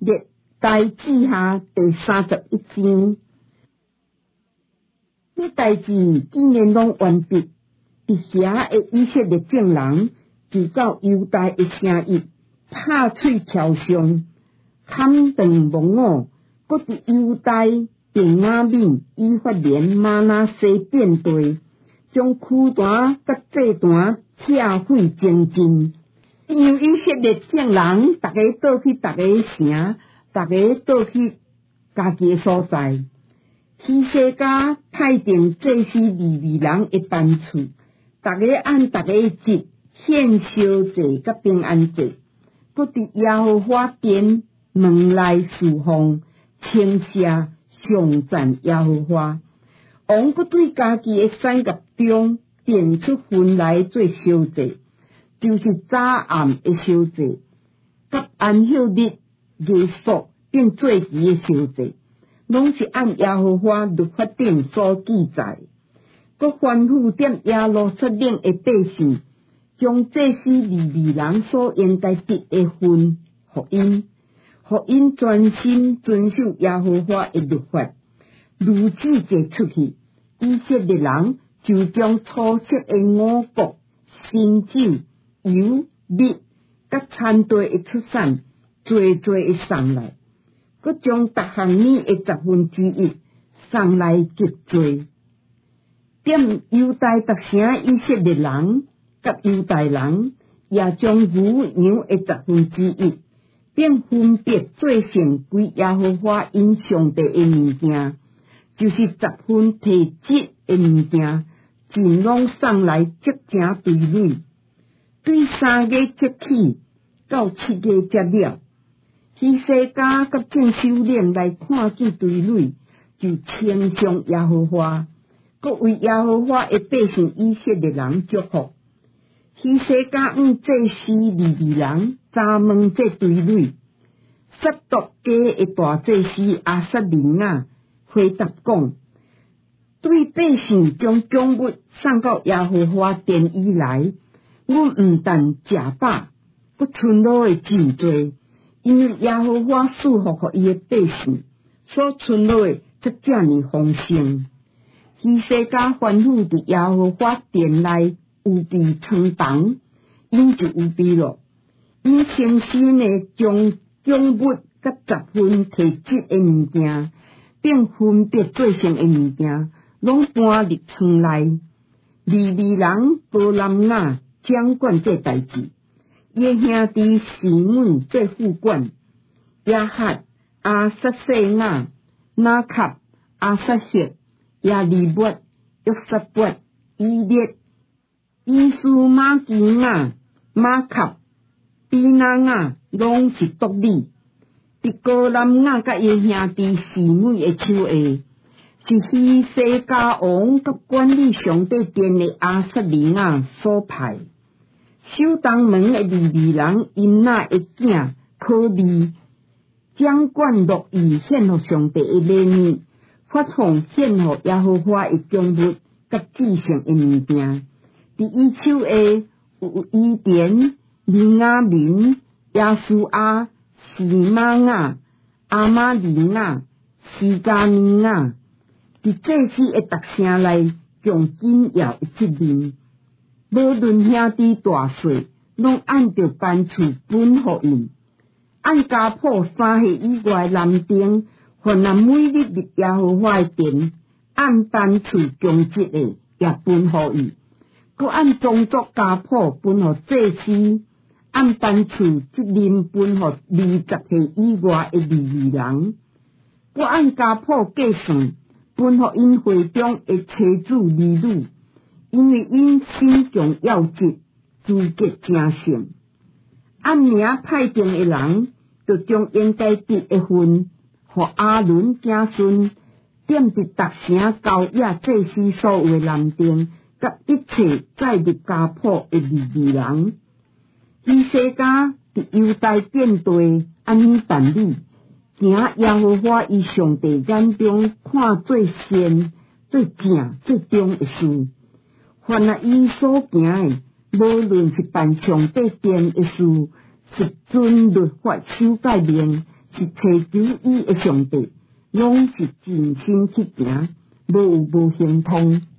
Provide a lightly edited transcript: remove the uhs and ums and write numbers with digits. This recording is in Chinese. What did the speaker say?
历代志下第31章。这代志既然拢完毕，伫遐的以色列众人就照犹大的城邑拍喙跳上，砍断木偶，搁伫犹大便雅悯、以法莲、玛拿西遍地，将苦坛甲祭坛拆毁净尽。让以色列众人大家倒去大家城，大家倒去家己的所在。希西家派定祭司利未人的班次，大家按大家的节献烧祭甲平安祭，搁伫耶和华殿门内侍奉，称谢颂赞耶和华。王搁对家己的产业中定出分来做烧祭，就是早暗的烧祭，甲安息日耶稣并做期的烧祭，拢是按耶和华律法顶所记载。搁吩咐踮耶路撒冷的百姓，将祭司利未人所应该得的分互因专心遵守耶和华的律法。如此祭出去，以色列人就将初熟的五穀、新酒、油、蜜，甲田地的出产，侪的送来。搁将逐项年的1/10送来结罪。踮犹大各城以色列人甲犹大人，也将牛羊的1/10，并分别做成归耶和华因上帝的物件，就是10分提质的物件，尽拢送来积成堆垒。对3月节起到7月节了，希西家甲正首领来看见堆垒，就称颂耶和华，搁为耶和华的百姓以色列人祝福。希西家祭司利未人查问这堆垒，撒督家的大祭司亚撒利亚回答讲：对百姓将供物送到耶和华殿以来，阮毋但食饱，搁存落的真多，因为耶和华赐福互伊的百姓，所存落的则遮尔丰盛。希西家吩咐伫耶和华殿内有备床房，因就有备咯。因先先的将供物甲10分提质的物件，并分别做成的物件，拢搬入床内。利未人波南雅掌管这代志，伊兄弟示每做副管，亚哈、阿撒西雅、拿卡、阿撒谢、亚利末、约撒伯、以列、伊苏马基雅、马卡、比拿雅，拢是独立。伫波南雅甲伊兄弟示每的手下，是希西家王甲管理上帝殿的亚撒利雅所派。守东门的利未人因那的囝可利，掌管乐意献互上帝的礼物，发放献互耶和华的供物甲至圣的物件。伫伊手下有伊甸、利亚民、亚苏阿、示玛雅、阿玛利亚、西加尼亚。伫祭司的特城内，共紧要的责任。无论兄弟大小，拢按着班次分互因。按家谱3岁以外男丁，凡那每日入耶和华的殿，按班次供职的，也分互伊。搁按宗族家谱分互祭司，按班次责任分互20岁以外的利未人。搁按家谱计算，分互因会中的妻子儿女。因为因心强要职，资格正盛，按名派定的人，就将应该得的份，互阿伦子孙，踮伫各城交野祭司所有的男丁，甲一切载入家谱的利未人。希西家伫犹大遍地安尼办理，行耶和华伊上帝眼中看最善、最正、最忠的事。凡那伊所行的，无论是办上帝殿的事，是遵律法修改令， 是找求伊诶上帝，拢是尽心去行，无形通。